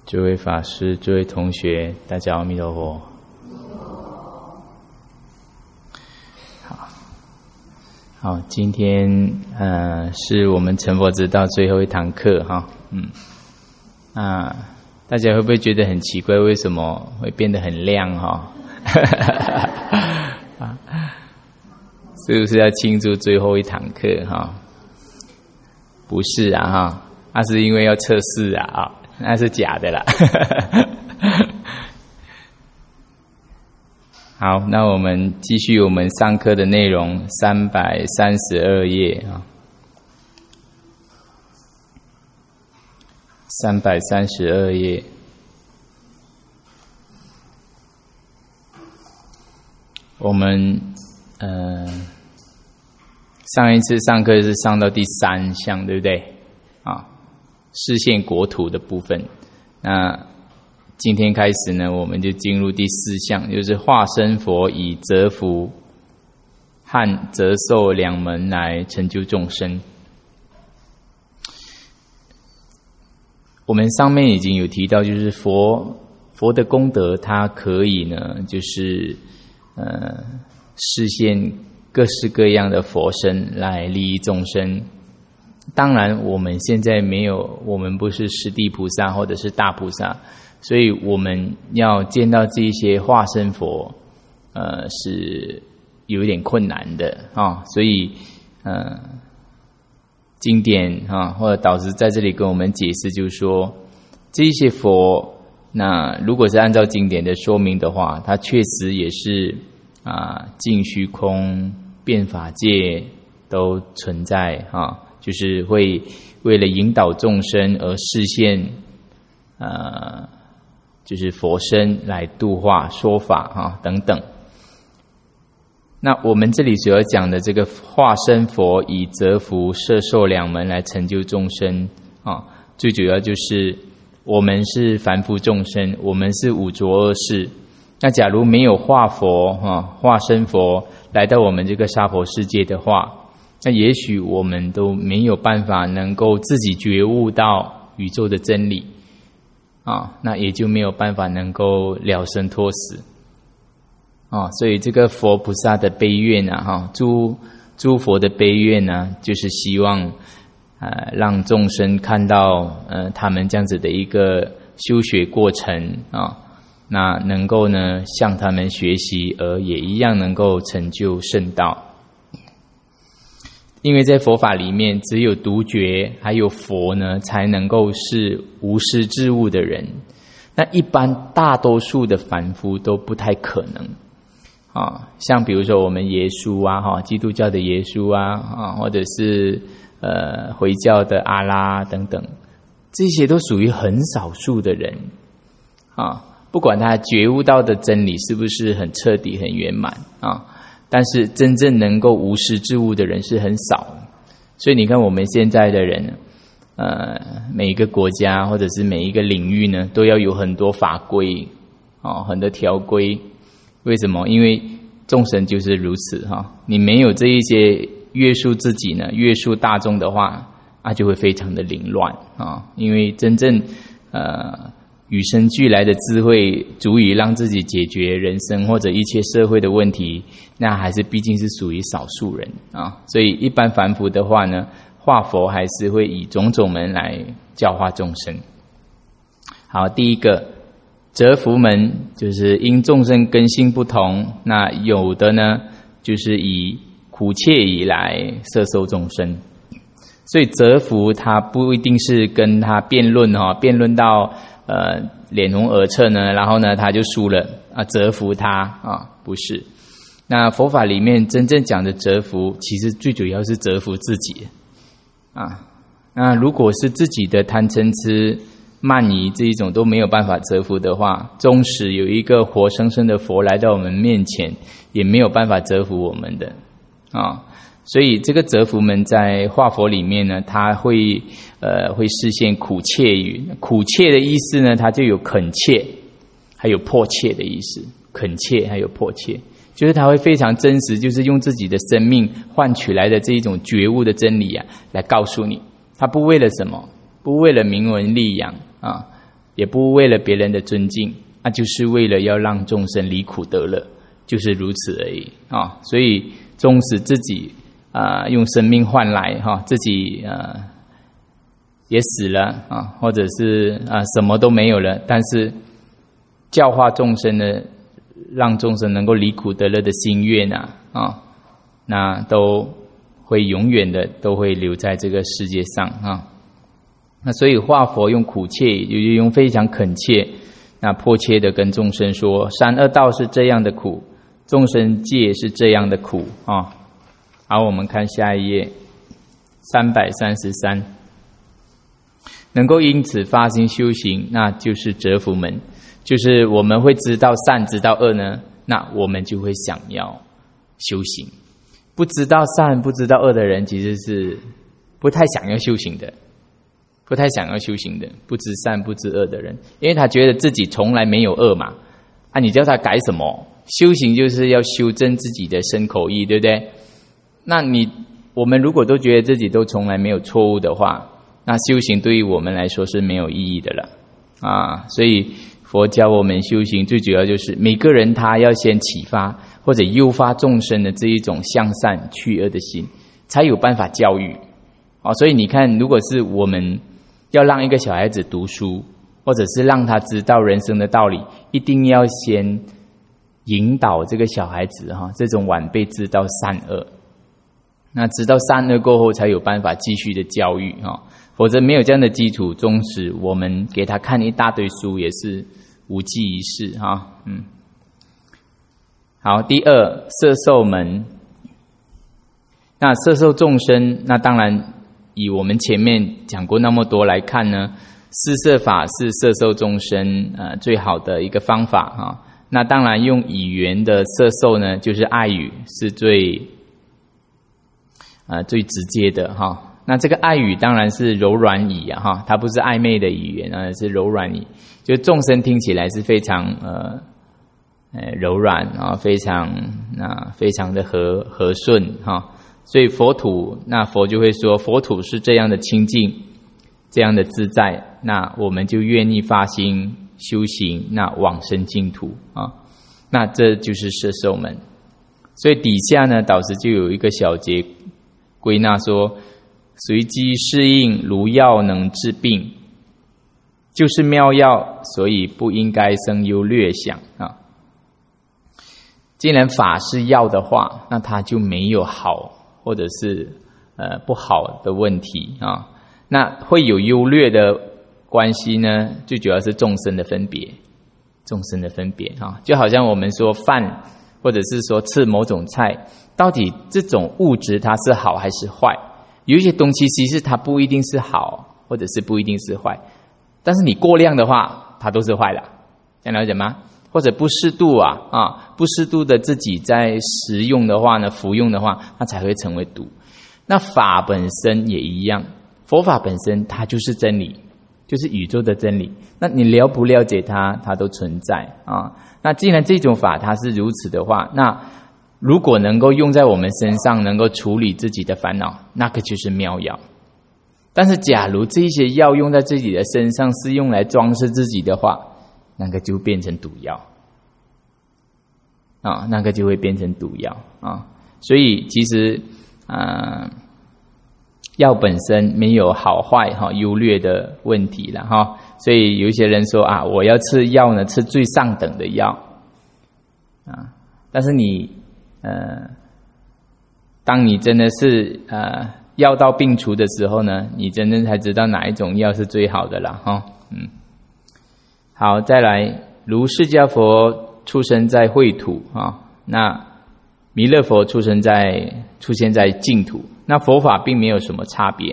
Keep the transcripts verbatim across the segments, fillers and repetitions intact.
诸位法师、诸位同学，大家阿弥陀佛。好，好，今天呃是我们成佛之道最后一堂课哈，嗯，啊，大家会不会觉得很奇怪，为什么会变得很亮哈？是不是要庆祝最后一堂课哈？不是啊哈，那、啊、是因为要测试啊啊。那是假的啦。好，那我们继续我们上课的内容，三百三十二页啊，三百三十二页。我们呃上一次上课是上到第三项，对不对？啊。视现国土的部分，那今天开始呢，我们就进入第四项，就是化身佛以折伏和折寿两门来成就众生。我们上面已经有提到，就是佛佛的功德，它可以呢，就是呃视现各式各样的佛身来利益众生。当然我们现在没有，我们不是释地菩萨或者是大菩萨，所以我们要见到这些化身佛呃是有一点困难的啊，所以呃经典啊或者导师在这里跟我们解释，就是说这些佛，那如果是按照经典的说明的话，它确实也是啊尽虚空遍法界都存在啊，就是会为了引导众生而示现，呃，就是佛身来度化、说法啊等等。那我们这里所要讲的这个化身佛以折伏、摄受两门来成就众生啊，最主要就是我们是凡夫众生，我们是五浊恶世。那假如没有化佛啊、化身佛来到我们这个娑婆世界的话，那也许我们都没有办法能够自己觉悟到宇宙的真理啊，那也就没有办法能够了生脱死啊。所以这个佛菩萨的悲愿啊，哈，诸诸佛的悲愿呢，就是希望呃让众生看到呃他们这样子的一个修学过程啊，那能够呢向他们学习，而也一样能够成就圣道。因为在佛法里面，只有独觉还有佛呢，才能够是无师自悟的人。那一般大多数的凡夫都不太可能啊。像比如说我们耶稣啊，哈，基督教的耶稣啊，啊，或者是呃回教的阿拉等等，这些都属于很少数的人啊。不管他觉悟到的真理是不是很彻底、很圆满啊。但是真正能够无师自悟的人是很少，所以你看我们现在的人，呃，每一个国家或者是每一个领域呢，都要有很多法规，哦，很多条规。为什么？因为众生就是如此哈、哦，你没有这一些约束自己呢，约束大众的话，啊，就会非常的凌乱啊、哦。因为真正呃。与生俱来的智慧足以让自己解决人生或者一切社会的问题，那还是毕竟是属于少数人啊。所以一般凡夫的话呢，化佛还是会以种种门来教化众生。好，第一个折伏门就是因众生根性不同，那有的呢就是以苦切以来摄受众生。所以折伏他不一定是跟他辩论哈，辩论到呃脸红耳赤呢，然后呢他就输了啊，折伏他啊，不是。那佛法里面真正讲的折伏，其实最主要是折伏自己啊。那如果是自己的贪嗔痴慢疑这一种都没有办法折伏的话，纵使有一个活生生的佛来到我们面前，也没有办法折伏我们的啊。所以这个折伏门在化佛里面呢，它会呃会示现苦切语。苦切的意思呢，它就有恳切，还有迫切的意思。恳切还有迫切，就是它会非常真实，就是用自己的生命换取来的这一种觉悟的真理啊，来告诉你。它不为了什么，不为了名闻利养啊， 也不为了别人的尊敬，那就是为了要让众生离苦得乐，就是如此而已啊。所以纵使自己啊、呃、用生命换来哈、啊，自己呃也死了啊，或者是啊什么都没有了，但是教化众生的，让众生能够离苦得乐的心愿啊啊，那都会永远的都会留在这个世界上啊。那所以化佛用苦切，也就用非常恳切、那迫切的跟众生说：三恶道是这样的苦，众生界是这样的苦啊。好，我们看下一页，三百三十三。能够因此发心修行，那就是折伏门，就是我们会知道善，知道恶呢，那我们就会想要修行。不知道善、不知道恶的人，其实是不太想要修行的。不太想要修行的，不知善不知恶的人，因为他觉得自己从来没有恶嘛，啊，你叫他改什么？修行就是要修正自己的身口意，对不对？那你我们如果都觉得自己都从来没有错误的话，那修行对于我们来说是没有意义的了啊。所以佛教我们修行最主要就是每个人他要先启发或者诱发众生的这一种向善去恶的心，才有办法教育啊。所以你看，如果是我们要让一个小孩子读书，或者是让他知道人生的道理，一定要先引导这个小孩子哈，这种晚辈知道善恶。那知道善恶过后，才有办法继续的教育哈，否则没有这样的基础，纵使我们给他看一大堆书，也是无济于事哈。嗯，好，第二摄受门。那摄受众生，那当然。以我们前面讲过那么多来看呢，施摄法是摄受众生呃最好的一个方法哈、啊。那当然用语言的摄受呢，就是爱语是最呃最直接的哈、啊。那这个爱语当然是柔软语啊哈，它不是暧昧的语言啊，是柔软语，就众生听起来是非常呃呃柔软啊，非常啊非常的和和顺哈。啊所以佛土，那佛就会说，佛土是这样的清净，这样的自在，那我们就愿意发心修行，那往生净土啊。那这就是摄受门。所以底下呢，导师就有一个小节归纳说：随机适应，如药能治病，就是妙药，所以不应该生优劣想啊。既然法是药的话，那它就没有好。或者是呃不好的问题啊，那会有优劣的关系呢？最主要是众生的分别，众生的分别啊，就好像我们说饭，或者是说吃某种菜，到底这种物质它是好还是坏？有一些东西其实它不一定是好，或者是不一定是坏，但是你过量的话，它都是坏了，这样了解吗？或者不适度啊啊，不适度的自己在食用的话呢，服用的话，它才会成为毒。那法本身也一样，佛法本身它就是真理，就是宇宙的真理。那你了不了解它，它都存在啊。那既然这种法它是如此的话，那如果能够用在我们身上，能够处理自己的烦恼，那个就是妙药。但是假如这些药用在自己的身上是用来装饰自己的话，那个就变成毒药啊，那个就会变成毒药啊。所以其实啊，药本身没有好坏哈、优劣的问题了哈。所以有一些人说啊，我要吃药呢，吃最上等的药啊。但是你呃，当你真的是呃药到病除的时候呢，你真正才知道哪一种药是最好的了哈。嗯。好，再来，如释迦佛出生在秽土啊，那弥勒佛出生在出现在净土，那佛法并没有什么差别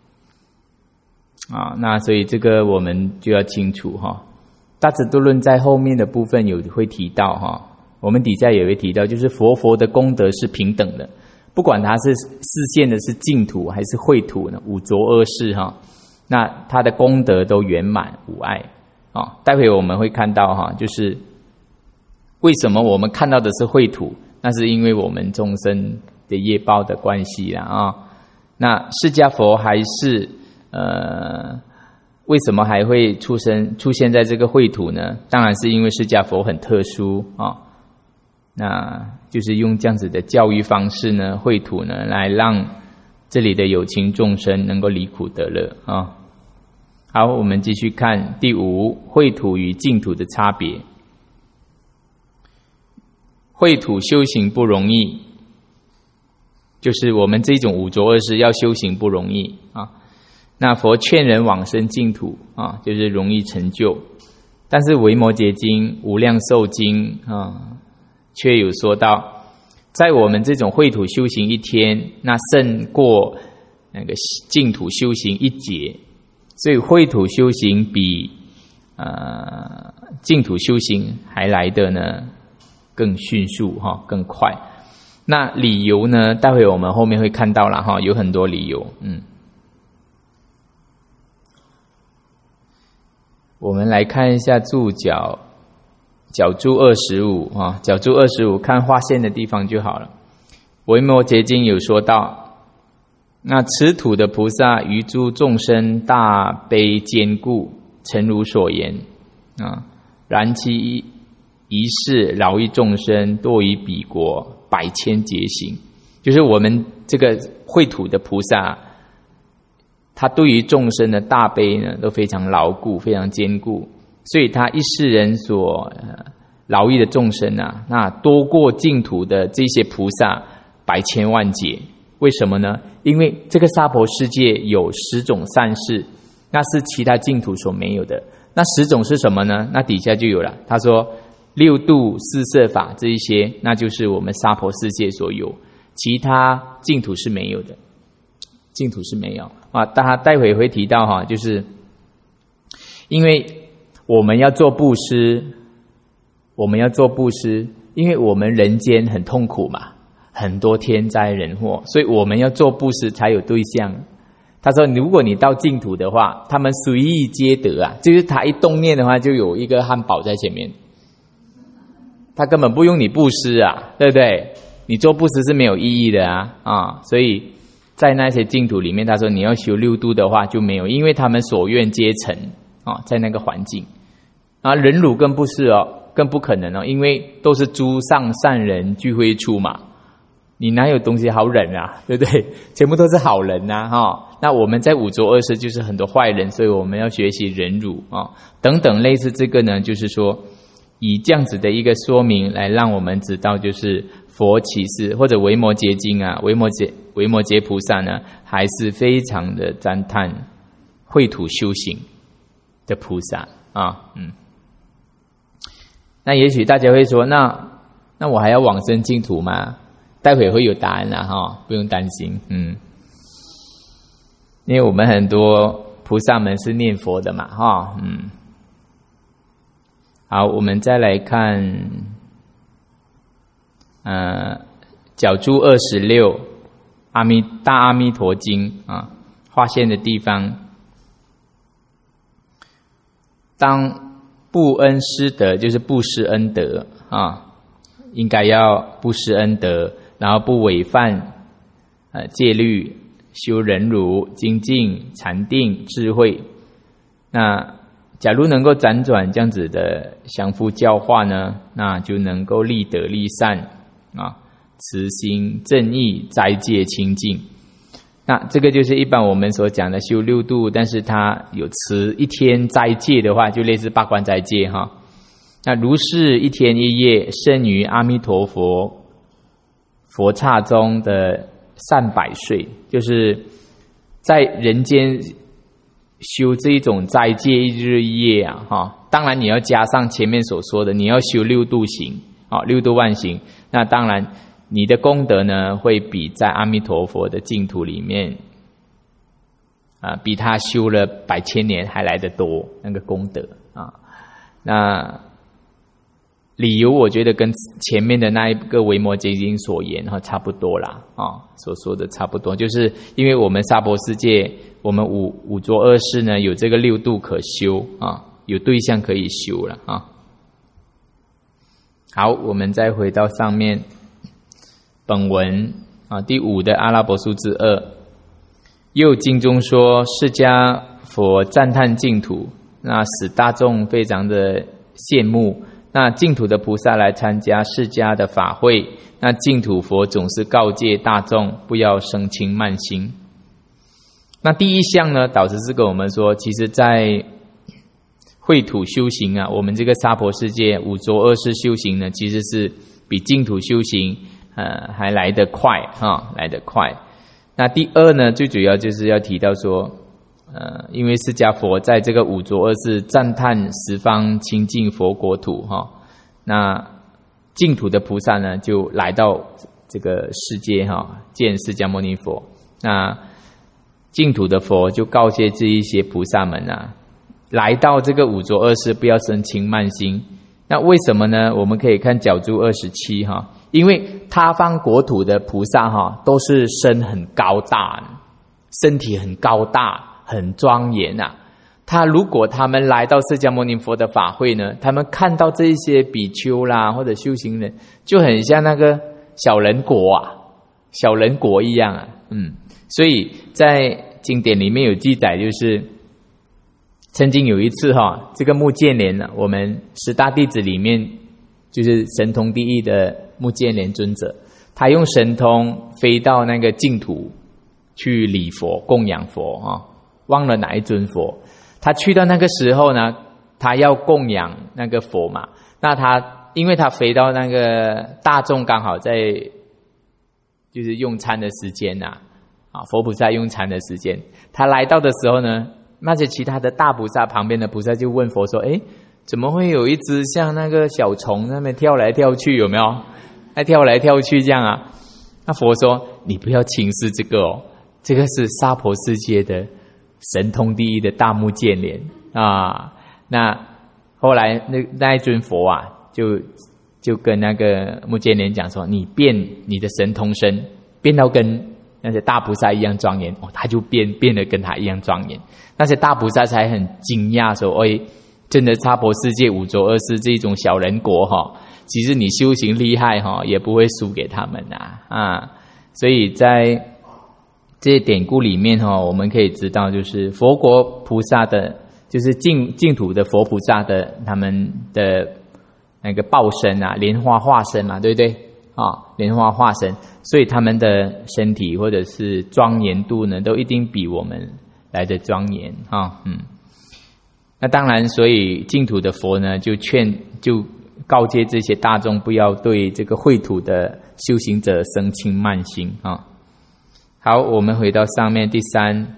啊。那所以这个我们就要清楚哈。大智度论在后面的部分有会提到哈，我们底下也会提到，就是佛佛的功德是平等的，不管他是示现的是净土还是秽土呢，五浊恶世哈，那他的功德都圆满无碍。哦，待会我们会看到哈，就是为什么我们看到的是秽土，那是因为我们众生的业报的关系啦啊。那释迦佛还是呃为什么还会出生出现在这个秽土呢？当然是因为释迦佛很特殊啊，那就是用这样子的教育方式呢，秽土呢来让这里的有情众生能够离苦得乐啊。好，我们继续看第五，秽土与净土的差别。秽土修行不容易，就是我们这种五浊恶世要修行不容易啊。那佛劝人往生净土啊，就是容易成就。但是维摩诘经、无量寿经啊，却有说到，在我们这种秽土修行一天，那胜过那个净土修行一劫。所以秽土修行比呃净土修行还来的呢更迅速哈，更快。那理由呢？待会我们后面会看到了哈，有很多理由。嗯，我们来看一下注脚，脚注二十五啊，脚注二十五，看划线的地方就好了。维摩诘经有说到。那此土的菩萨于诸众生大悲坚固，诚如所言啊。然其一世饶益众生，多于彼国百千劫行。就是我们这个秽土的菩萨，他对于众生的大悲呢，都非常牢固，非常坚固。所以他一世人所、呃、饶益的众生啊，那多过净土的这些菩萨百千万劫。为什么呢？因为这个娑婆世界有十种善事，那是其他净土所没有的。那十种是什么呢？那底下就有了。他说六度四摄法这一些，那就是我们娑婆世界所有，其他净土是没有的。净土是没有啊。大家待会会提到哈，就是因为我们要做布施，我们要做布施，因为我们人间很痛苦嘛。很多天灾人祸，所以我们要做布施才有对象。他说如果你到净土的话，他们随意皆得啊，就是他一动念的话，就有一个汉堡在前面，他根本不用你布施啊，对不对？你做布施是没有意义的啊啊！所以在那些净土里面，他说你要修六度的话就没有，因为他们所愿皆成啊，在那个环境啊，忍辱更不是哦，更不可能哦，因为都是诸上善人聚会处嘛。你哪有东西好忍啊，对不对？全部都是好人呐、啊，哈、哦。那我们在五浊恶世就是很多坏人，所以我们要学习忍辱啊、哦，等等类似这个呢，就是说以这样子的一个说明来让我们知道，就是佛其实或者维摩诘经啊，维摩诘维摩诘菩萨呢，还是非常的赞叹秽土修行的菩萨啊，嗯。那也许大家会说，那那我还要往生净土吗？待会会有答案啦，哈，不用担心，嗯，因为我们很多菩萨们是念佛的嘛，哈，嗯，好，我们再来看，呃，脚注二十六，阿弥大阿弥陀经啊，划线的地方，当布恩施德，就是布施恩德啊，应该要布施恩德。然后不违反呃戒律，修忍辱、精进、禅定、智慧。那假如能够辗转这样子的相互教化呢，那就能够立德立善啊，慈心正义，斋戒清净。那这个就是一般我们所讲的修六度，但是他有持一天斋戒的话，就类似八关斋戒哈。那如是一天一夜，生于阿弥陀佛佛刹中的善百岁，就是在人间修这一种斋戒一日一夜啊，哈，当然你要加上前面所说的，你要修六度行啊，六度万行，那当然你的功德呢，会比在阿弥陀佛的净土里面啊，比他修了百千年还来得多那个功德啊，那。理由我觉得跟前面的那一个维摩诘经所言哈差不多啦啊，所说的差不多，就是因为我们娑婆世界，我们五五浊恶世呢有这个六度可修啊，有对象可以修了啊。好，我们再回到上面本文啊，第五的阿拉伯数字二，又经中说，释迦佛赞叹净土，那使大众非常的羡慕。那净土的菩萨来参加释迦的法会，那净土佛总是告诫大众不要生轻慢心。那第一项呢，导师是跟我们说，其实在秽土修行啊，我们这个娑婆世界五浊恶世修行呢，其实是比净土修行呃还来得快啊，来得快。那第二呢，最主要就是要提到说，呃，因为释迦佛在这个五浊恶世赞叹十方清净佛国土哈，那净土的菩萨呢就来到这个世界哈，见释迦牟尼佛。那净土的佛就告诫这一些菩萨们啊，来到这个五浊恶世不要生轻慢心。那为什么呢？我们可以看角注二十七哈。因为他方国土的菩萨哈，都是身很高大，身体很高大，很庄严啊。他如果他们来到释迦牟尼佛的法会呢，他们看到这一些比丘啦或者修行人，就很像那个小人国啊，小人国一样啊。嗯，所以在经典里面有记载，就是曾经有一次哈，这个目犍连呢，我们十大弟子里面就是神通第一的目犍连尊者，他用神通飞到那个净土去礼佛供养佛啊，忘了哪一尊佛。他去到那个时候呢，他要供养那个佛嘛，那他因为他飞到那个大众刚好在就是用餐的时间呐，啊，佛菩萨用餐的时间，他来到的时候呢，那些其他的大菩萨旁边的菩萨就问佛说：“诶，怎么会有一只像那个小虫那边跳来跳去，有没有？还跳来跳去这样啊？”那佛说：“你不要轻视这个哦，这个是娑婆世界的神通第一的大目犍连啊。”那后来那那一尊佛啊，就就跟那个目犍连讲说：“你变你的神通身，变到跟那些大菩萨一样庄严哦。”他就变变得跟他一样庄严。那些大菩萨才很惊讶说：“哎，真的娑婆世界五浊恶世这种小人国哈，其实你修行厉害哈，也不会输给他们呐啊！”所以在这些典故里面哈，我们可以知道，就是佛国菩萨的，就是净净土的佛菩萨的他们的那个报身啊，莲花化身嘛，对不对啊？莲花化身，所以他们的身体或者是庄严度呢，都一定比我们来的庄严啊，嗯。那当然，所以净土的佛呢，就劝就告诫这些大众不要对这个秽土的修行者生轻慢心啊。好，我们回到上面第三，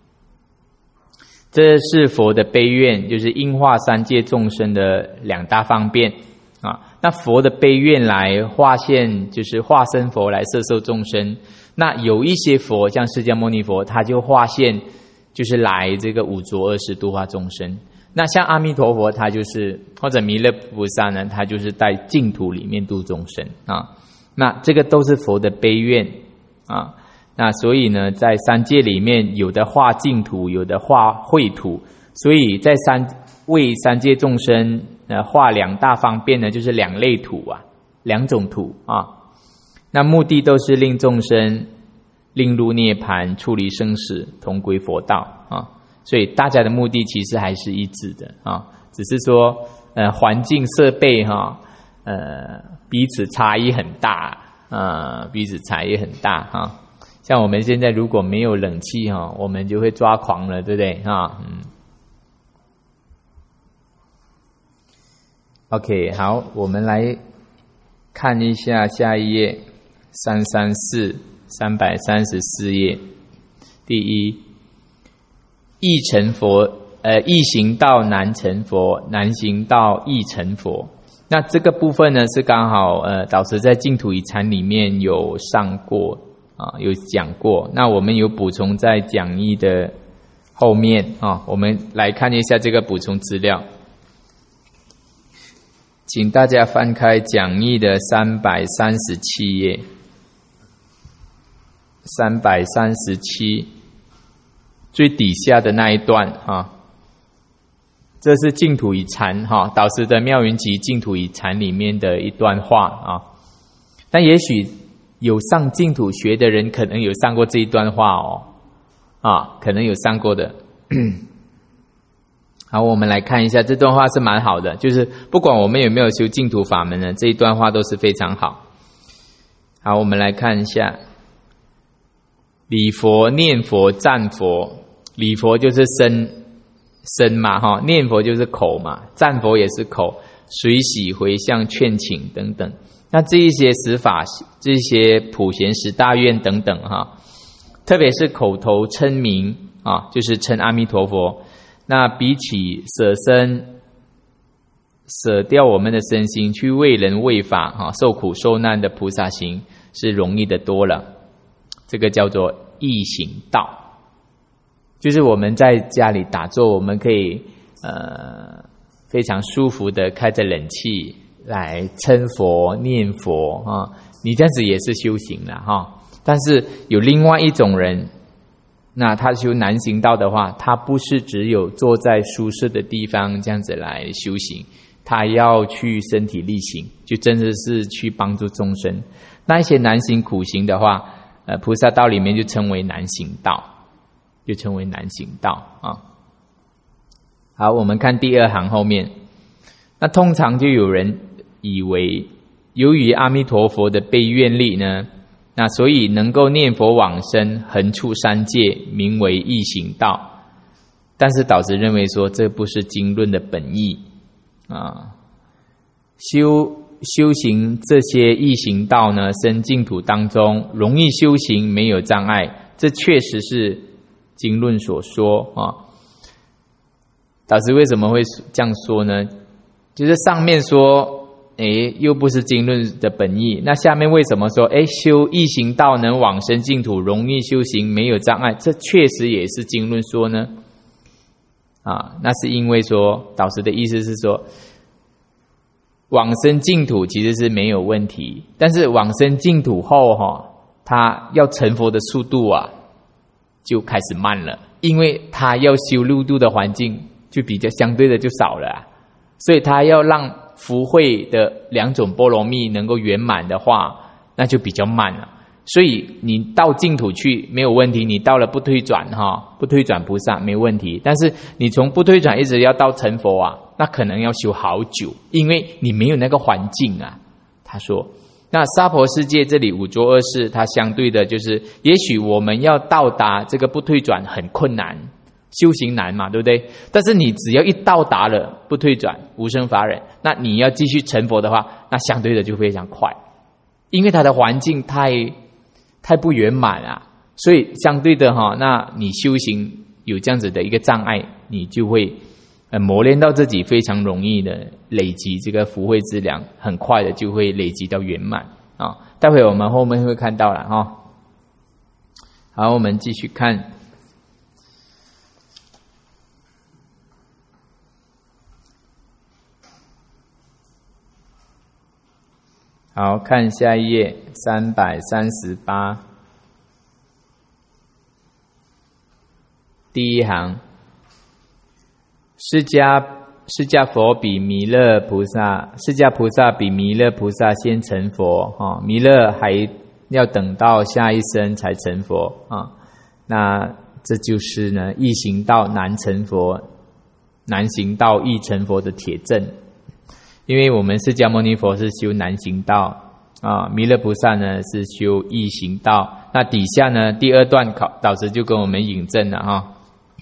这是佛的悲愿，就是应化三界众生的两大方便啊。那佛的悲愿来化现，就是化身佛来摄受众生。那有一些佛，像释迦牟尼佛，他就化现，就是来这个五浊恶世度化众生。那像阿弥陀佛，他就是或者弥勒菩萨呢，他就是在净土里面度众生啊。那这个都是佛的悲愿啊。那所以呢，在三界里面，有的化净土，有的化秽土，所以在三为三界众生呃化两大方便呢，就是两类土啊，两种土啊。那目的都是令众生令入涅槃，处离生死，同归佛道啊。所以大家的目的其实还是一致的啊，只是说呃环境设备哈呃彼此差异很大啊，彼此差异很大哈。像我们现在如果没有冷气哈，我们就会抓狂了，对不对啊？嗯。OK， 好，我们来看一下下一页，三三四三百三十四页，第一，易成佛，呃，易行道难成佛，难行道易成佛。那这个部分呢，是刚好呃，导师在净土遗产里面有上过啊，有讲过。那我们有补充在讲义的后面啊，我们来看一下这个补充资料。请大家翻开讲义的三百三十七页，三百三十七最底下的那一段啊，这是净土遗禅哈，导师的妙云集净土遗禅里面的一段话啊。但也许有上净土学的人，可能有上过这一段话哦，啊，可能有上过的。 好，我们来看一下这段话是蛮好的，就是不管我们有没有修净土法门呢，这一段话都是非常好。好，我们来看一下，礼佛、念佛、赞佛。礼佛就是身身嘛，哈，念佛就是口嘛，赞佛也是口，随喜、回向、劝请等等。那这一些十法、这些普贤十大愿等等哈，特别是口头称名啊，就是称阿弥陀佛。那比起舍身、舍掉我们的身心去为人为法哈，受苦受难的菩萨行是容易的多了。这个叫做易行道。就是我们在家里打坐，我们可以呃非常舒服的开着冷气来称佛念佛啊，你这样子也是修行了哈。但是有另外一种人，那他修难行道的话，他不是只有坐在舒适的地方这样子来修行，他要去身体力行，就真的是去帮助众生。那一些难行苦行的话，呃，菩萨道里面就称为难行道。就称为难行道啊。好，我们看第二行后面。那通常就有人以为，由于阿弥陀佛的悲愿力呢，那所以能够念佛往生，横触三界，名为易行道。但是导师认为说，这不是经论的本意啊。修修行这些易行道呢，生净土当中容易修行，没有障碍，这确实是经论所说啊。导师为什么会这样说呢？就是上面说，诶，又不是经论的本意，那下面为什么说，诶，修易行道能往生净土，容易修行，没有障碍？这确实也是经论说呢。啊，那是因为说，导师的意思是说，往生净土其实是没有问题，但是往生净土后哈，他要成佛的速度啊，就开始慢了，因为他要修六度的环境就比较相对的就少了、啊，所以他要让福慧的两种波罗蜜能够圆满的话，那就比较慢了。所以你到净土去没有问题，你到了不退转哈，不退转菩萨没问题，但是你从不退转一直要到成佛啊，那可能要修好久，因为你没有那个环境啊。他说。那娑婆世界这里五浊恶世，它相对的就是，也许我们要到达这个不退转很困难，修行难嘛，对不对？但是你只要一到达了不退转无生法忍，那你要继续成佛的话，那相对的就非常快，因为它的环境太太不圆满啊，所以相对的哈，那你修行有这样子的一个障碍，你就会呃磨练到自己非常容易的累积这个福慧资粮，很快的就会累积到圆满啊。待会我们后面会看到了哈。好，我们继续看。好，看下一页三百三十八，第一行。释迦释迦佛比弥勒菩萨，释迦菩萨比弥勒菩萨先成佛啊，弥勒还要等到下一生才成佛啊。那这就是呢，易行道难成佛，难行道易成佛的铁证。因为我们释迦牟尼佛是修难行道啊，弥勒菩萨呢是修易行道。那底下呢第二段考导师就跟我们引证了哈。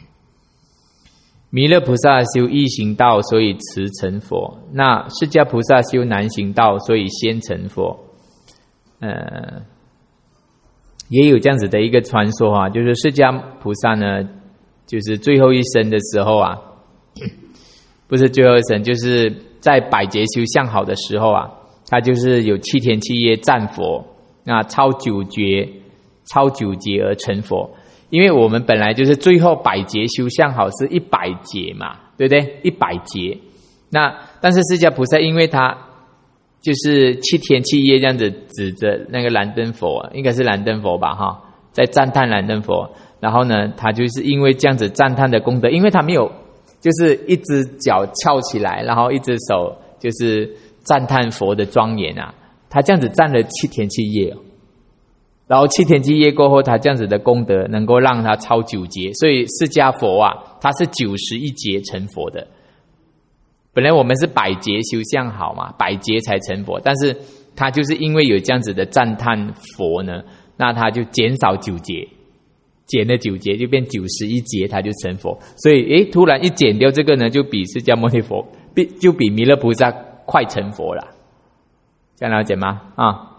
弥勒菩萨修易行道，所以迟成佛；那释迦菩萨修难行道，所以先成佛。呃，也有这样子的一个传说啊，就是释迦菩萨呢，就是最后一生的时候啊，不是最后一生，就是在百劫修相好的时候啊，他就是有七天七夜战佛，那超九劫，超九劫而成佛。因为我们本来就是最后百劫修相好是一百劫嘛，对不对？一百劫。那但是释迦菩萨因为他就是七天七夜这样子指着那个燃灯佛，应该是燃灯佛吧哈，在赞叹燃灯佛。然后呢，他就是因为这样子赞叹的功德，因为他没有就是一只脚翘起来，然后一只手就是赞叹佛的庄严啊，他这样子站了七天七夜哦。 然后七天七夜过后，他这样子的功德能够让他超九劫，所以释迦佛啊，他是九十一劫成佛的。本来我们是百劫修相好嘛，百劫才成佛，但是他就是因为有这样子的赞叹佛呢，那他就减少九劫，减了九劫就变九十一劫，他就成佛。所以诶，突然一减掉这个呢，就比释迦牟尼佛，比就比弥勒菩萨快成佛了，这样了解吗？啊，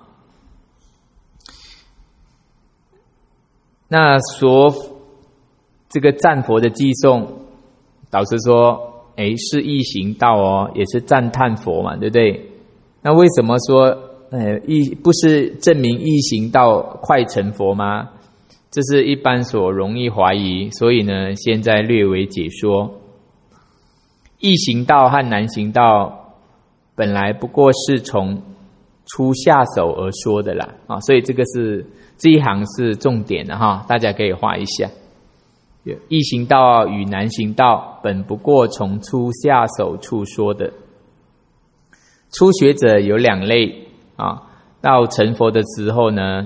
那说这个赞佛的偈颂，导师说。哎，是易行道哦，也是赞叹佛嘛，对不对？那为什么说，呃，易不是证明易行道快成佛吗？这是一般所容易怀疑，所以呢，现在略为解说。易行道和难行道本来不过是从初下手而说的啦，啊，所以这个是这一行是重点的哈，大家可以画一下。易行道与难行道本不过从初下手处说的。初学者有两类啊，到成佛的时候呢，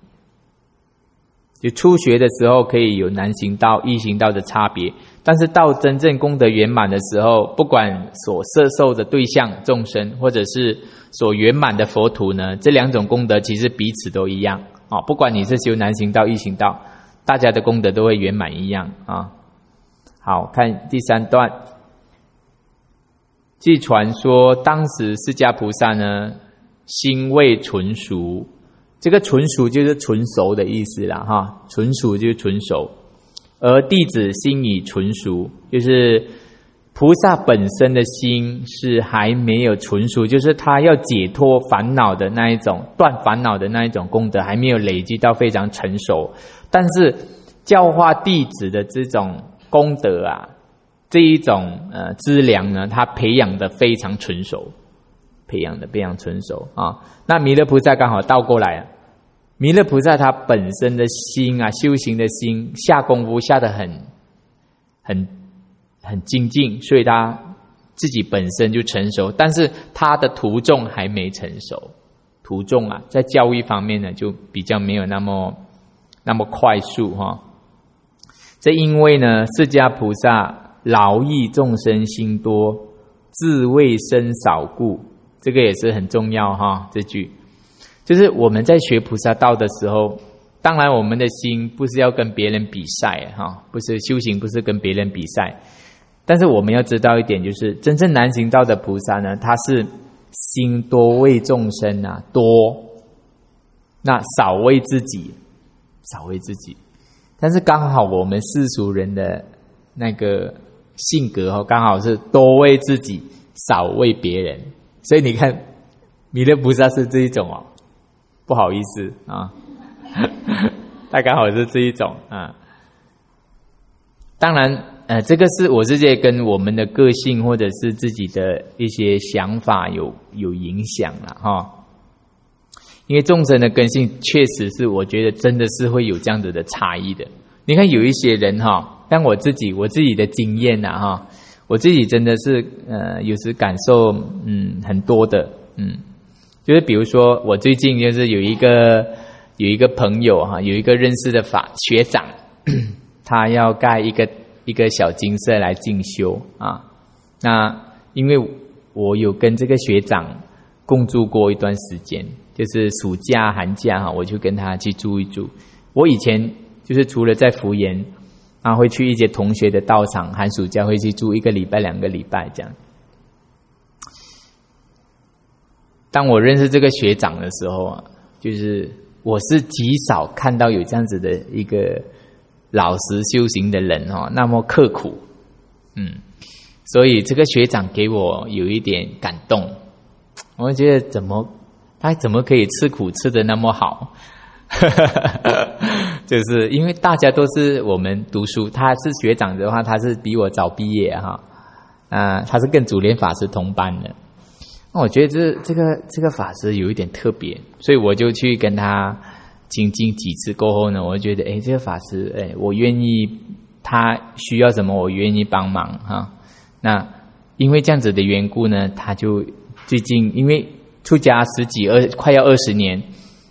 就初学的时候可以有难行道、易行道的差别，但是到真正功德圆满的时候，不管所摄受的对象众生，或者是所圆满的佛土呢，这两种功德其实彼此都一样啊，不管你是修难行道、易行道，大家的功德都会圆满一样啊。好，看第三段。据传说，当时释迦菩萨呢，心未纯熟。这个纯熟就是纯熟的意思啦，哈，纯熟就是纯熟。而弟子心已纯熟，就是菩萨本身的心是还没有纯熟，就是他要解脱烦恼的那一种，断烦恼的那一种功德还没有累积到非常成熟。但是教化弟子的这种功德啊，这一种呃资粮呢，他培养的非常纯熟，培养的非常纯熟啊。那弥勒菩萨刚好倒过来啊，弥勒菩萨他本身的心啊，修行的心下功夫下得很很很精进，所以他自己本身就成熟，但是他的徒众还没成熟。徒众啊，在教育方面呢，就比较没有那么那么快速哈。这因为呢，释迦菩萨劳役众生心多，自为身少故，这个也是很重要哈。这句就是我们在学菩萨道的时候，当然我们的心不是要跟别人比赛哈，不是修行，不是跟别人比赛。但是我们要知道一点，就是真正难行道的菩萨呢，他是心多为众生啊，多，那少为自己，少为自己。但是刚好我们世俗人的那个性格哦，刚好是多为自己，少为别人。所以你看，弥勒菩萨是这一种哦，不好意思啊，他刚好是这一种啊。当然，呃，这个是我直接跟我们的个性或者是自己的一些想法有有影响了哈。因为众生的根性确实是，我觉得真的是会有这样子的差异的。你看有一些人哈，像我自己，我自己的经验呐哈，我自己真的是呃，有时感受嗯很多的，嗯，就是比如说我最近就是有一个有一个朋友哈，有一个认识的法学长，他要盖一个一个小精舍来进修啊。那因为我有跟这个学长共住过一段时间。就是暑假寒假哈，我就跟他去住一住。我以前就是除了在福研，啊会去一些同学的道场，寒暑假会去住一个礼拜、两个礼拜这样。当我认识这个学长的时候啊，就是我是极少看到有这样子的一个老实修行的人哈，那么刻苦，嗯，所以这个学长给我有一点感动，我觉得怎么。他怎么可以吃苦吃得那么好？就是因为大家都是我们读书，他是学长的话，他是比我早毕业哈，啊、呃，他是跟主莲法师同班的。那我觉得这这个这个法师有一点特别，所以我就去跟他精进几次过后呢，我就觉得哎，这个法师哎，我愿意，他需要什么我愿意帮忙哈。那因为这样子的缘故呢，他就最近因为。出家十几二快要二十年，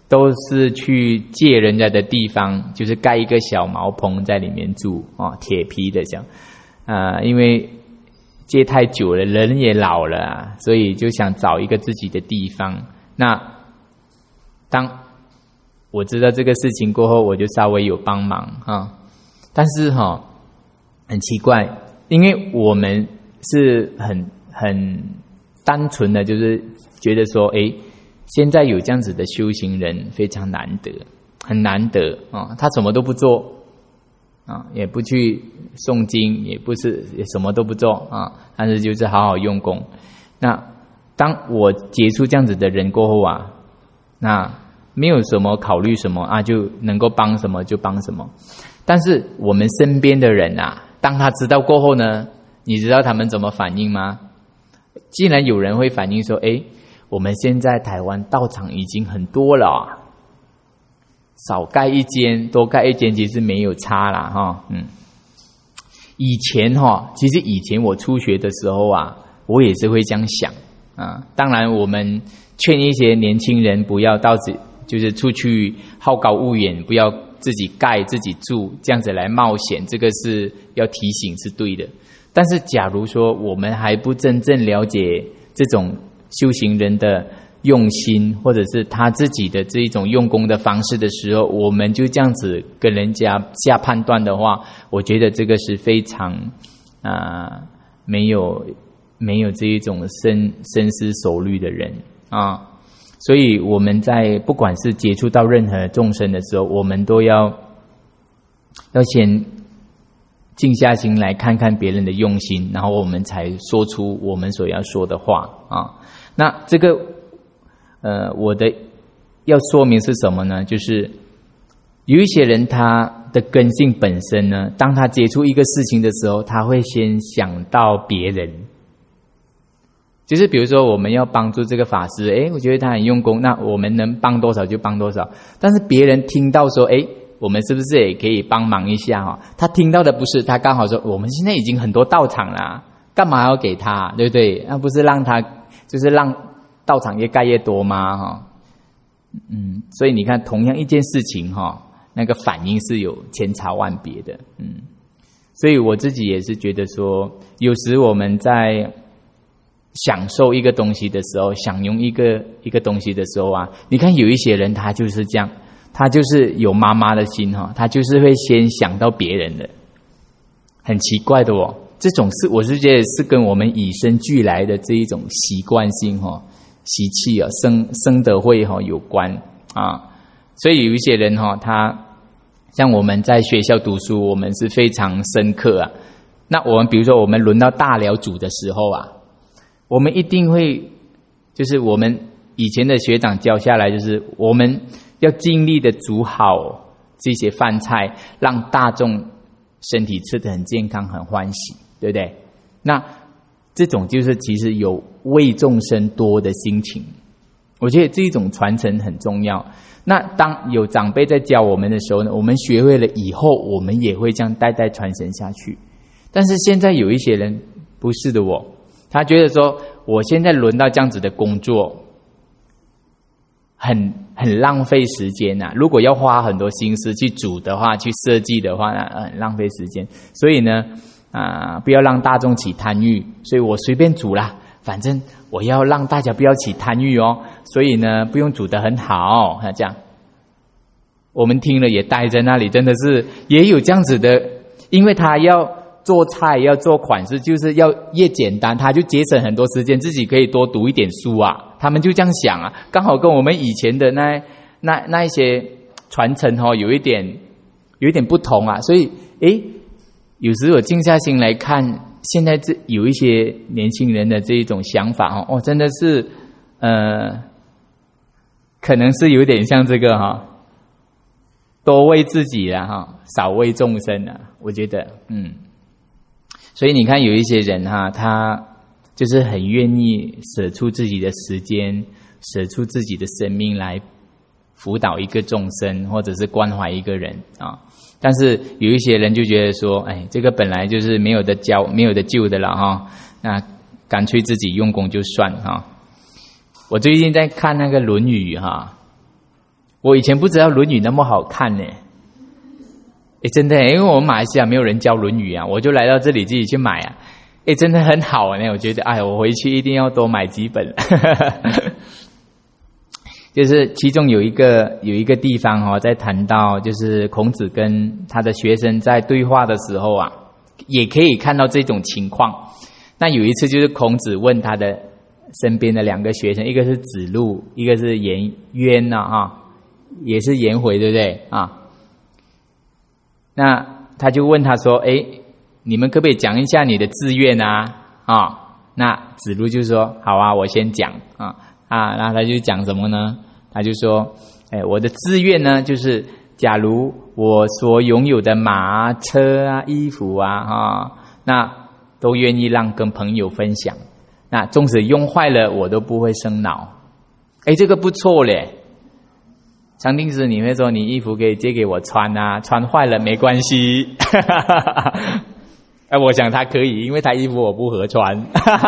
都是去借人家的地方，就是盖一个小茅棚在里面住哦，铁皮的这样啊、呃，因为借太久了，人也老了、啊，所以就想找一个自己的地方。那当我知道这个事情过后，我就稍微有帮忙啊。但是哈、哦，很奇怪，因为我们是很很单纯的，就是觉得说，哎，现在有这样子的修行人非常难得，很难得啊。他什么都不做啊，也不去诵经，也不是也什么都不做啊，但是就是好好用功。那当我接触这样子的人过后啊，那没有什么考虑什么啊，就能够帮什么就帮什么。但是我们身边的人啊，当他知道过后呢，你知道他们怎么反应吗？既然有人会反映说，诶，我们现在台湾道场已经很多了、啊，少盖一间多盖一间其实没有差啦哈。嗯，以前哈，其实以前我初学的时候啊，我也是会这样想啊。当然我们劝一些年轻人不要到此就是出去好高骛远，不要自己盖自己住这样子来冒险，这个是要提醒是对的。但是假如说我们还不真正了解这种修行人的用心，或者是他自己的这一种用功的方式的时候，我们就这样子跟人家下判断的话，我觉得这个是非常啊、呃、没有没有这一种深深思熟虑的人啊。所以我们在不管是接触到任何众生的时候，我们都要要先静下心来看看别人的用心，然后我们才说出我们所要说的话啊。那这个呃，我的要说明是什么呢？就是有一些人他的根性本身呢，当他接触一个事情的时候，他会先想到别人。就是比如说我们要帮助这个法师，诶，我觉得他很用功，那我们能帮多少就帮多少。但是别人听到说，诶，我们是不是也可以帮忙一下哈？他听到的不是，他刚好说我们现在已经很多道场了，干嘛要给他，对不对？那不是让他就是让道场越盖越多吗？哈，嗯，所以你看，同样一件事情哈，那个反应是有千差万别的，嗯，所以我自己也是觉得说，有时我们在享受一个东西的时候，享用一个一个东西的时候啊，你看有一些人他就是这样，他就是有妈妈的心哈，他就是会先想到别人的，很奇怪的哦。这种是我是觉得是跟我们与生俱来的这一种习惯性哈、习气啊、生生德会哈有关啊。所以有一些人哈，他像我们在学校读书，我们是非常深刻啊。那我们比如说我们轮到大寮组的时候啊，我们一定会，就是我们以前的学长教下来，就是我们要尽力的煮好这些饭菜，让大众身体吃得很健康、很欢喜，对不对？那这种就是其实有为众生多的心情，我觉得这一种传承很重要。那当有长辈在教我们的时候呢，我们学会了以后，我们也会这样代代传承下去。但是现在有一些人不是的哦，他觉得说，我现在轮到这样子的工作，很很浪费时间啊！如果要花很多心思去煮的话，去设计的话，那很浪费时间。所以呢，啊、呃，不要让大众起贪欲，所以我随便煮啦，反正我要让大家不要起贪欲哦。所以呢，不用煮得很好，这样，我们听了也待在那里，真的是也有这样子的，因为他要做菜要做款式，就是要越简单，他就节省很多时间，自己可以多读一点书啊。他们就这样想啊，刚好跟我们以前的那那那一些传承哦，有一点有一点不同啊。所以，诶，有时我静下心来看，现在这有一些年轻人的这一种想法哦，哦，真的是呃，可能是有点像这个哈，多为自己啦哈，少为众生啊。我觉得，嗯。所以你看有一些人哈，他就是很愿意舍出自己的时间，舍出自己的生命来辅导一个众生，或者是关怀一个人啊。但是有一些人就觉得说，哎，这个本来就是没有的教，没有的救的了哈，那干脆自己用功就算哈。我最近在看那个《论语》哈， 我以前不知道《论语》那么好看呢。哎，真的，因为我们马来西亚没有人教《论语》啊，我就来到这里自己去买啊。哎，真的很好呢，我觉得，哎，我回去一定要多买几本。就是其中有一个有一个地方哦，在谈到就是孔子跟他的学生在对话的时候啊，也可以看到这种情况。那有一次就是孔子问他的身边的两个学生，一个是子路，一个是颜渊呐啊，也是颜回，对不对啊？那他就问他说：“哎，你们可不可以讲一下你的志愿啊？”啊，那子路就说：“好啊，我先讲啊啊。”那他就讲什么呢？他就说：“哎，我的志愿呢，就是假如我所拥有的马、车啊、衣服啊，啊，那都愿意让跟朋友分享。那纵使用坏了，我都不会生恼。哎，这个不错嘞。”常定时你会说你衣服可以借给我穿啊，穿坏了没关系。哎，我想他可以，因为他衣服我不合穿。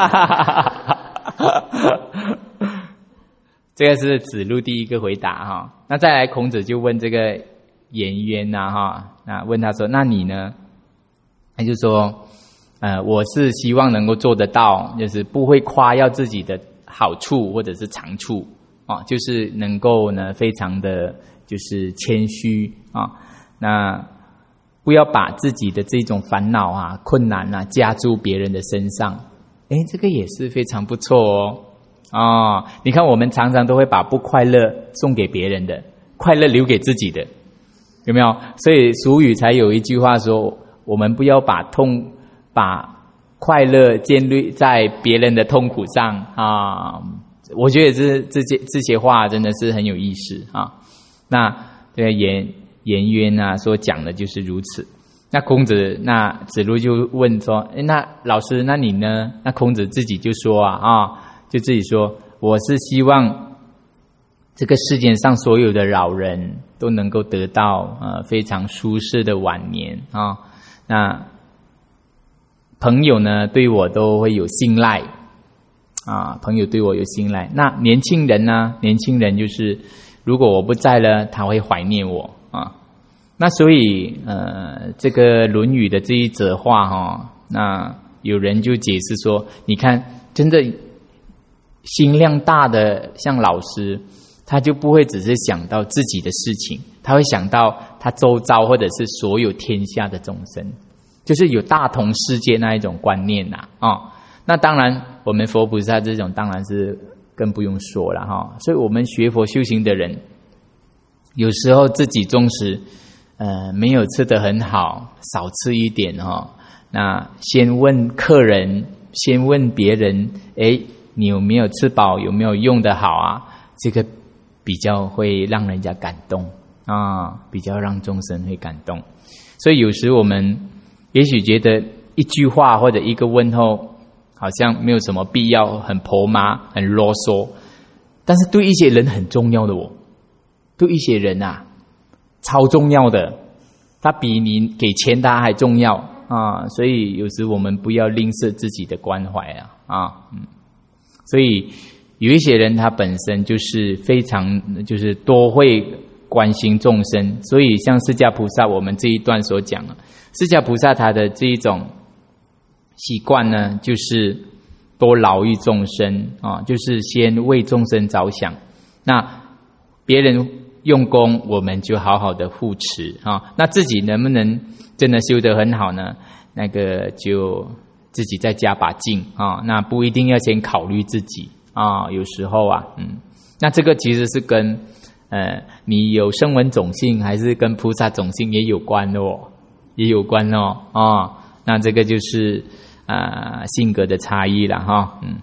这个是子路第一个回答哈。那再来，孔子就问这个颜渊呐哈，那问他说：“那你呢？”他就说：“呃，我是希望能够做得到，就是不会夸耀自己的好处或者是长处。”啊，就是能够呢，非常的就是谦虚啊，那不要把自己的这种烦恼啊、困难啊加诸别人的身上。哎，这个也是非常不错哦。啊，你看我们常常都会把不快乐送给别人的，快乐留给自己的，有没有？所以俗语才有一句话说：我们不要把痛、把快乐建立在别人的痛苦上啊。我觉得这这些这些话真的是很有意思啊。那这个颜颜渊啊所讲的就是如此。那孔子，那子路就问说：“诶，那老师，那你呢？”那孔子自己就说啊啊，就自己说：“我是希望这个世界上所有的老人都能够得到呃非常舒适的晚年啊。那朋友呢对我都会有信赖。”啊，朋友对我有信赖。那年轻人呢？年轻人就是如果我不在了，他会怀念我啊。那所以呃，这个《论语》的这一则话哈、哦，那有人就解释说，你看，真的心量大的像老师，他就不会只是想到自己的事情，他会想到他周遭或者是所有天下的众生，就是有大同世界那一种观念呐啊。哦，那当然，我们佛菩萨这种当然是更不用说了哈。所以我们学佛修行的人，有时候自己纵使呃没有吃得很好，少吃一点哈。那先问客人，先问别人，哎，你有没有吃饱？有没有用得好啊？这个比较会让人家感动啊，比较让众生会感动。所以有时我们也许觉得一句话或者一个问候，好像没有什么必要，很婆妈，很啰嗦，但是对一些人很重要的哦，对一些人啊，超重要的，他比你给钱他还重要啊！所以有时我们不要吝啬自己的关怀啊啊嗯，所以有一些人他本身就是非常就是多会关心众生，所以像释迦菩萨，我们这一段所讲的，释迦菩萨他的这一种习惯呢，就是多劳益众生啊，就是先为众生着想。那别人用功，我们就好好的护持啊。那自己能不能真的修得很好呢？那个就自己再加把劲啊。那不一定要先考虑自己啊，有时候啊，嗯，那这个其实是跟呃你有声闻种性还是跟菩萨种性也有关的哦，也有关哦啊。那这个就是啊、呃、性格的差异了哈，嗯。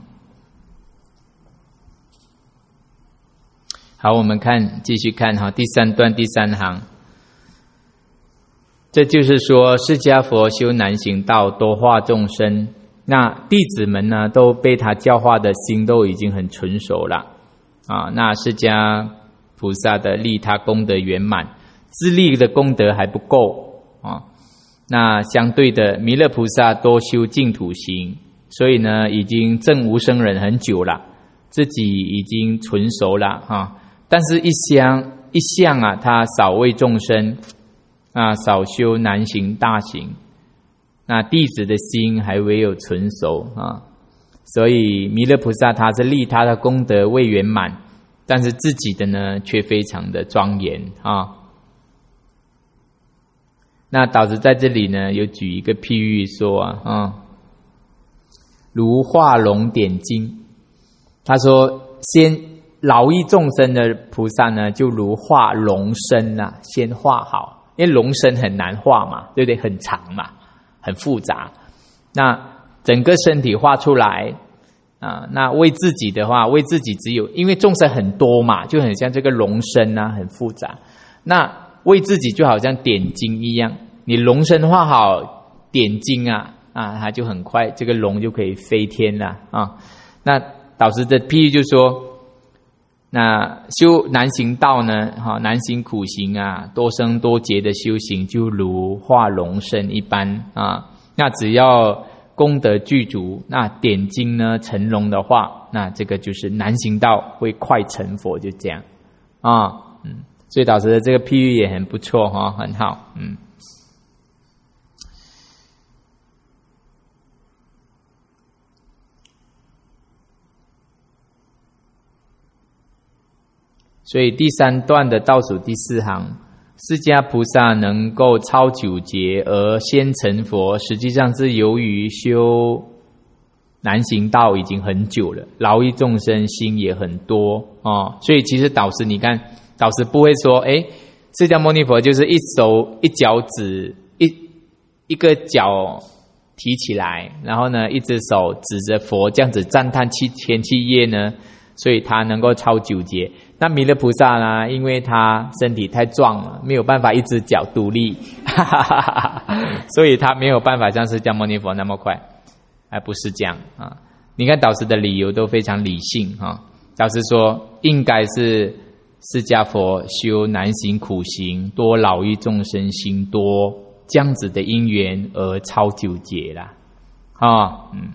好，我们看继续看哈，第三段第三行，这就是说释迦佛修难行道，多化众生。那弟子们呢，都被他教化的心都已经很纯熟了啊。那释迦菩萨的利他功德圆满，自利的功德还不够啊。那相对的，弥勒菩萨多修净土行，所以呢，已经证无生忍很久了，自己已经纯熟了啊。但是，一想一向啊，他少为众生啊，少修难行大行，那弟子的心还未有纯熟啊，所以弥勒菩萨他是立他的功德未圆满，但是自己的呢却非常的庄严啊。那导师在这里呢有举一个譬喻说啊，啊如化龙点睛，他说先饶益众生的菩萨呢，就如化龙身啊，先画好，因为龙身很难画嘛，对不对？很长嘛，很复杂。那整个身体画出来啊，那为自己的话，为自己只有，因为众生很多嘛，就很像这个龙身啊，很复杂。那为自己就好像点睛一样，你龙身画好，点睛啊，啊，它就很快，这个龙就可以飞天了啊。那导师的譬喻就说，那修难行道呢，哈，难行苦行啊，多生多劫的修行，就如化龙身一般啊。那只要功德具足，那点睛呢成龙的话，那这个就是难行道会快成佛，就这样啊。嗯，所以导师的这个譬喻也很不错哈，很好，嗯。所以第三段的倒数第四行，释迦菩萨能够超九劫而先成佛，实际上是由于修难行道已经很久了，饶益众生心也很多哦。所以其实导师你看，导师不会说，哎，释迦牟尼佛就是一手一脚指一一个脚提起来，然后呢一只手指着佛这样子赞叹七天七夜呢，所以他能够超九劫。那弥勒菩萨呢？因为他身体太壮了，没有办法一只脚独立，所以他没有办法像释迦牟尼佛那么快，还不是这样啊？你看导师的理由都非常理性啊。导师说，应该是释迦佛修难行苦行，多饶益众生心多，这样子的因缘而超九劫啦。啊，嗯，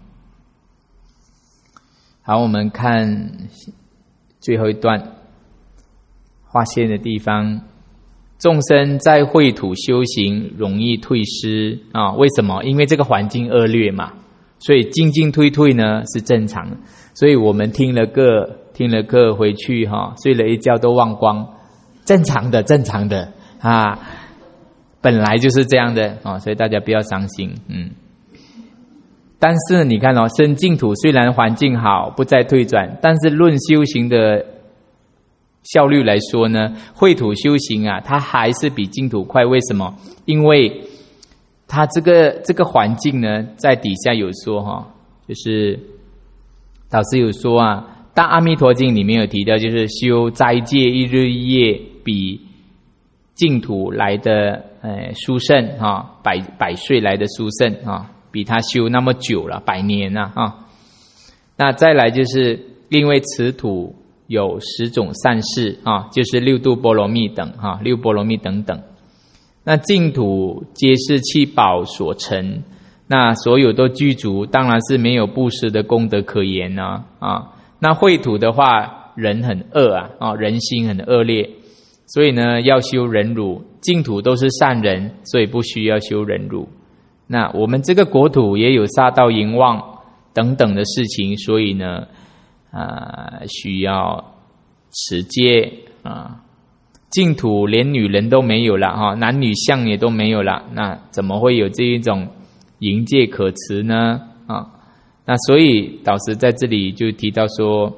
好，我们看最后一段。划线的地方，众生在秽土修行容易退失啊？为什么？因为这个环境恶劣嘛，所以进进退退呢是正常的。所以我们听了课，听了课回去哈，睡了一觉都忘光，正常的，正常的啊，本来就是这样的啊，所以大家不要伤心，嗯。但是你看哦，生净土虽然环境好，不再退转，但是论修行的效率来说呢，秽土修行啊，它还是比净土快。为什么？因为它这个这个环境呢，在底下有说哈，就是导师有说啊，《大阿弥陀经》里面有提到，就是修斋戒一日一夜比净土来的呃殊胜哈，百百岁来的殊胜啊，比他修那么久了，百年啊啊。那再来就是因为此土有十种善事啊，就是六度波罗蜜等哈，六波罗蜜等等。那净土皆是七宝所成，那所有都具足，当然是没有布施的功德可言呢啊。那秽土的话，人很恶啊啊，人心很恶劣，所以呢要修忍辱。净土都是善人，所以不需要修忍辱。那我们这个国土也有杀盗淫妄等等的事情，所以呢。啊，需要持戒啊，净土连女人都没有了哈，男女相也都没有了，那怎么会有这一种淫戒可持呢？啊，那所以导师在这里就提到说，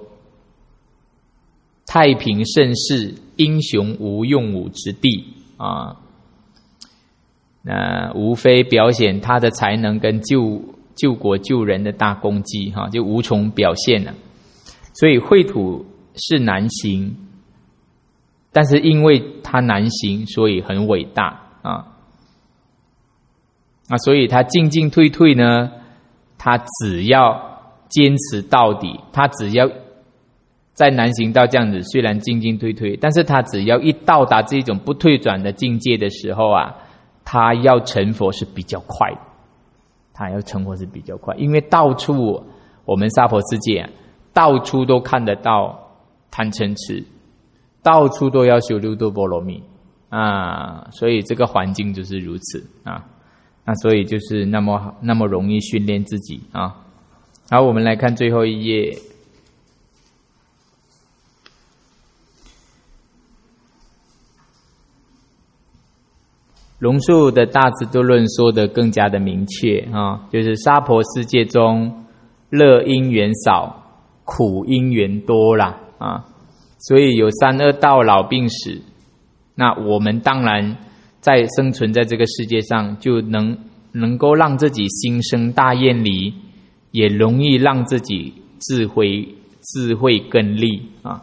太平盛世，英雄无用武之地啊，那无非表现他的才能跟救救国救人的大功绩哈，就无从表现了。所以秽土是难行，但是因为它难行，所以很伟大啊！啊，所以他进进退退呢，他只要坚持到底，他只要在难行道这样子，虽然进进退退，但是他只要一到达这种不退转的境界的时候啊，他要成佛是比较快的，他要成佛是比较快，因为到处我们娑婆世界啊，到处都看得到贪嗔痴， 到处都要修六度波罗蜜啊，所以这个环境就是如此啊，那所以就是那么那么容易训练自己啊。好，我们来看最后一页。龙树的大智度论说的更加的明确啊，就是娑婆世界中乐因缘少，苦因缘多啦啊，所以有三恶道、老病死。那我们当然在生存在这个世界上，就能能够让自己心生大厌离，也容易让自己智慧智慧更利啊。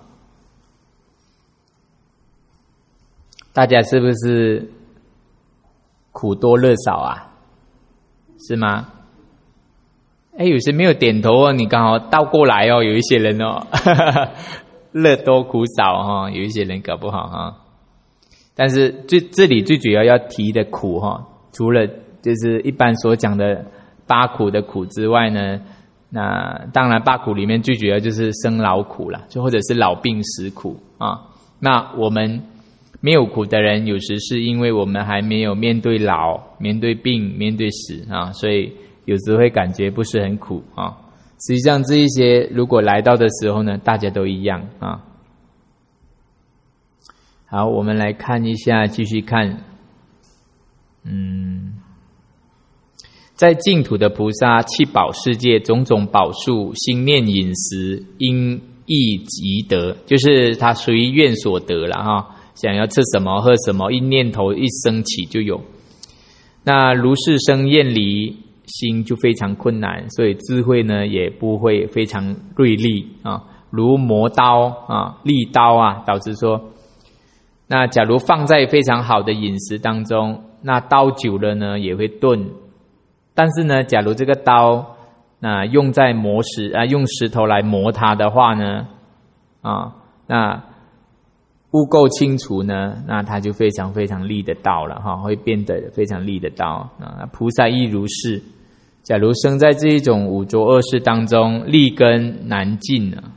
大家是不是苦多乐少啊？是吗？哎，有些没有点头哦，你刚好倒过来哦，有一些人哦，乐多苦少哈、哦，有一些人搞不好哈、哦。但是最这里最主要要提的苦哈、哦，除了就是一般所讲的八苦的苦之外呢，那当然八苦里面最主要就是生老苦啦，就或者是老病死苦啊。那我们没有苦的人，有时是因为我们还没有面对老、面对病、面对死啊，所以有时会感觉不是很苦啊。实际上这一些如果来到的时候呢，大家都一样啊。好，我们来看一下，继续看。嗯，在净土的菩萨，七宝世界种种宝树，心念饮食，因意即得，就是他随愿所得了哈。想要吃什么喝什么，一念头一升起就有。那如是生厌离心就非常困难，所以智慧呢也不会非常锐利啊，如磨刀啊、利刀啊，导致说，那假如放在非常好的饮食当中，那刀久了呢也会钝。但是呢，假如这个刀那用在磨石啊，用石头来磨它的话呢，啊，那污垢清除呢，那它就非常非常利的刀了哈，会变得非常利的刀啊。菩萨亦如是，假如生在这一种五浊恶世当中，利根难尽啊。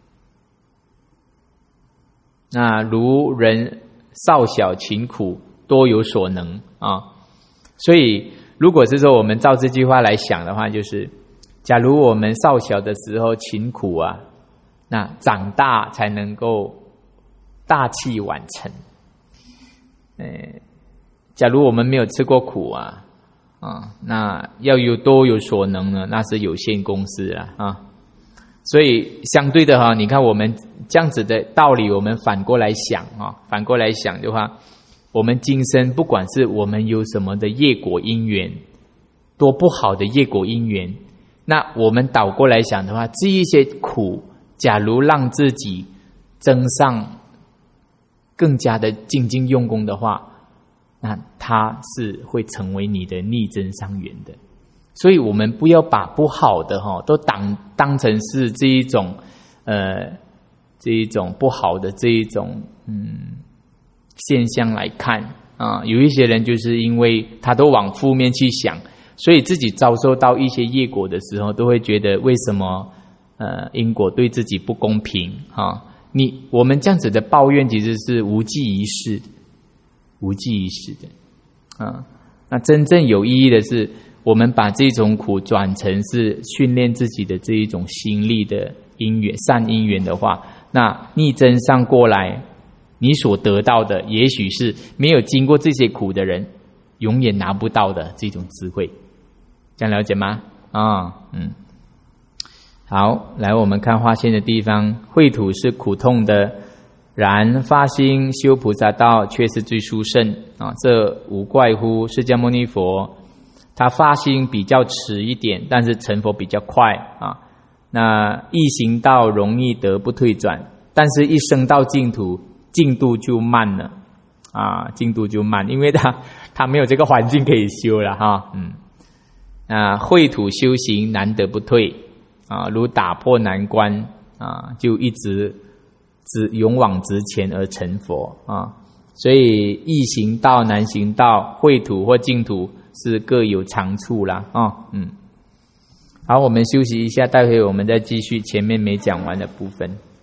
那如人少小勤苦，多有所能啊。所以，如果是说我们照这句话来想的话，就是假如我们少小的时候勤苦啊，那长大才能够大器晚成。呃，假如我们没有吃过苦啊，啊，那要有多有所能呢？那是有限公司啊啊。所以相对的哈，你看我们这样子的道理，我们反过来想啊，反过来想的话，我们今生不管是我们有什么的业果因缘，多不好的业果因缘，那我们倒过来想的话，这一些苦，假如让自己增上更加的精进用功的话，那它是会成为你的逆增上缘的。所以我们不要把不好的哈都当当成是这一种呃这一种不好的这一种嗯现象来看啊。有一些人就是因为他都往负面去想，所以自己遭受到一些业果的时候，都会觉得为什么呃因果对自己不公平啊？你我们这样子的抱怨其实是无济于事的，无济于事的啊。那真正有意义的是，我们把这种苦转成是训练自己的这一种心力的因缘善因缘的话，那逆增上过来，你所得到的也许是没有经过这些苦的人永远拿不到的这种智慧。这样了解吗？啊，嗯，好，来我们看划线的地方，秽土是苦痛的，然发心修菩萨道却是最殊胜啊！这无怪乎释迦牟尼佛他发心比较迟一点，但是成佛比较快啊。那易行道容易得不退转，但是一生到净土，进度就慢了啊，进度就慢，因为他他没有这个环境可以修了哈。嗯，啊，秽土修行难得不退啊，如打破难关啊，就一直直勇往直前而成佛啊。所以易行道、难行道、秽土或净土是各有长处啦啊。嗯，好，我们休息一下，待会我们再继续前面没讲完的部分。